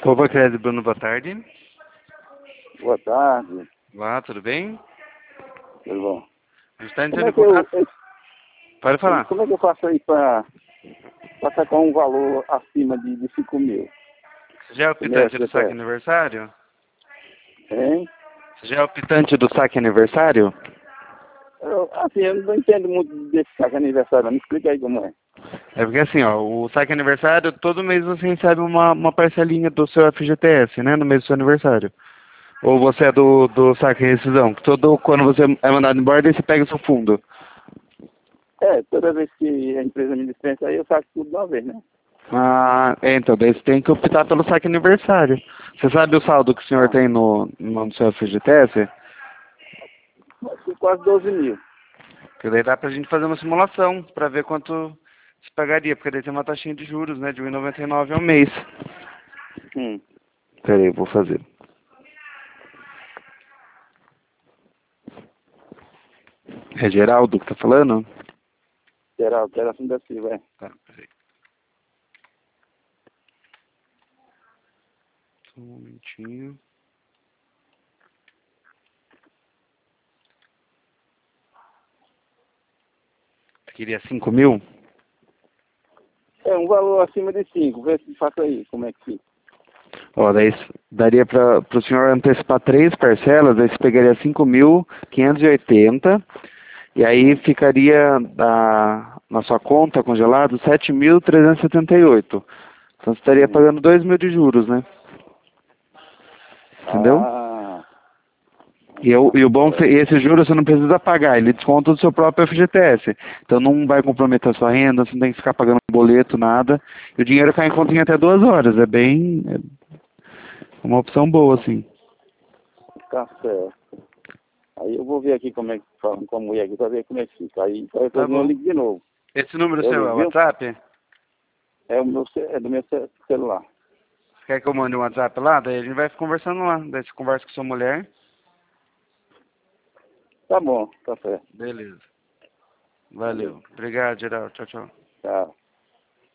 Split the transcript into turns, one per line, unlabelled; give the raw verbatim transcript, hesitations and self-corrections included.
Opa, Credit Bruno, boa tarde.
Boa tarde.
Olá, tudo bem?
Tudo bom?
A gente está
Como
entrando
é
em
que eu,
contato.
eu-
Pode falar.
como é que eu faço aí para sacar um valor acima de, de cinco mil?
Você já é o
Você já-
optante do
você
saque
quer?
aniversário?
Hein?
Você já é o optante do saque aniversário?
Eu, assim, eu não entendo muito desse saque aniversário, não. Me explica aí como é.
É porque assim, ó, o saque aniversário, todo mês você recebe uma, uma parcelinha do seu F G T S, né, no mês do seu aniversário. Ou você é do, do saque rescisão, que todo, quando você é mandado embora, daí você pega o seu fundo.
É, toda vez que a empresa me dispensa aí, eu saco tudo de uma vez, né?
Ah, é, então, daí você tem que optar pelo saque aniversário. Você sabe o saldo que o senhor
Ah,
tem no, no seu F G T S?
vai ser quase doze mil.
Porque daí dá pra gente fazer uma simulação pra ver quanto se pagaria, porque daí tem uma taxinha de juros, né, de um e noventa e nove ao mês.
Hum.
Peraí, eu vou fazer. É Geraldo que tá falando?
Geral, que era assim da Silva, é.
Tá, peraí. Só um momentinho. Você queria cinco mil?
É um valor acima de cinco. Vê se faça aí, como é que fica.
Ó, daí s- daria para o senhor antecipar três parcelas, daí você pegaria cinco mil quinhentos e oitenta e aí ficaria na, na sua conta congelado sete mil trezentos e setenta e oito. Então você estaria
Hum.
pagando dois mil de juros, né? Entendeu?
Ah,
E, eu, e o bom, é
é.
que esse juros você não precisa pagar, ele desconta do seu próprio F G T S. Então não vai comprometer a sua renda, você não tem que ficar pagando boleto, nada. E o dinheiro cai em conta em até duas horas. É bem. É uma opção boa, assim.
Tá certo. Aí eu vou ver aqui como é que fala com a mulher aqui, pra ver como é que fica. Aí qualquer
Tá
coisa eu
bom.
ligo de novo.
Esse número
Eu
seu é
ligo,
o
viu?
WhatsApp?
É, o meu, ce- é do meu ce- celular.
Você quer que eu mande um WhatsApp lá? Daí a gente vai conversando lá. Daí você conversa com sua mulher.
Tá bom, tá certo.
Beleza.
Valeu.
Valeu. Obrigado, Geraldo. Tchau, tchau.
Tchau.